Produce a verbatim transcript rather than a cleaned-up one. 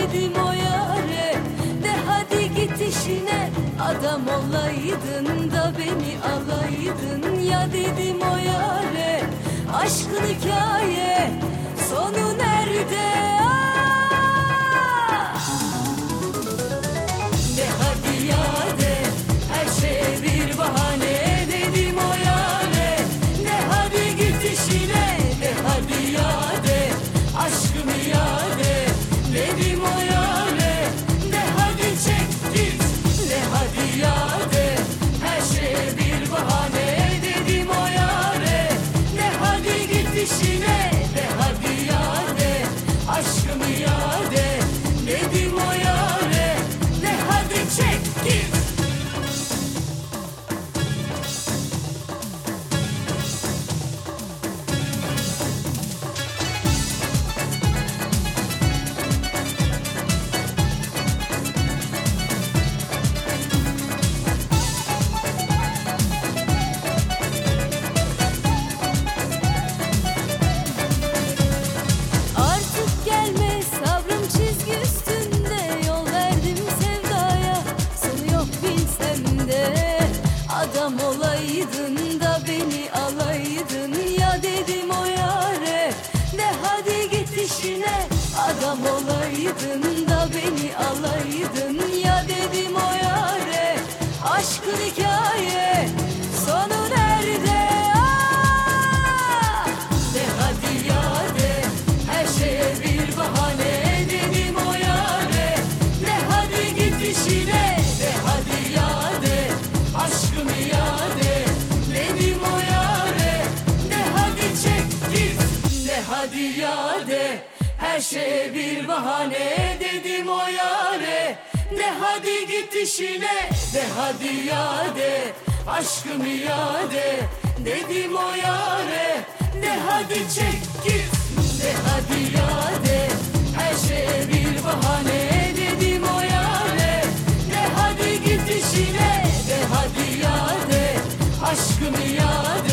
dedim o yare, de hadi git işine. Adam olaydın da beni alaydın. Ya dedim o yare, aşkın hikaye sonu nerede? Ah! De hadi ya de, her şey bir bahane dedim o yare. De hadi git işine, de hadi ya de, aşkım ya de dedim o yare. De hadi çek git, de hadi ya de, her şey bir bahane dedim o yare. De hadi git işine, de hadi ya de, aşkım ya de dedim o yare. De hadi çek git. Artık gelme sabrım çizgi üstünde, yol verdim sevdaya, sonu yok bilsem de. Adam olaydın da beni alaydın. Ya dedim o yare, de hadi git işine. Adam olaydın da beni alaydın. Ya dedim o yare, aşkın hikaye sonu nerede? Ah! De hadi ya de, her şeye bir bahane dedim o yare. De hadi git işine, de hadi ya de, aşkım ya de dedim o yare. De hadi çek git, de hadi ya de, her şeye bir bahane dedim o yare. De hadi git işine, de hadi ya de, aşkım ya de dedim o yare. De hadi çek git, de hadi ya de, her şeye bir bahane dedim o yare. De hadi git işine, de hadi ya de, aşkım ya de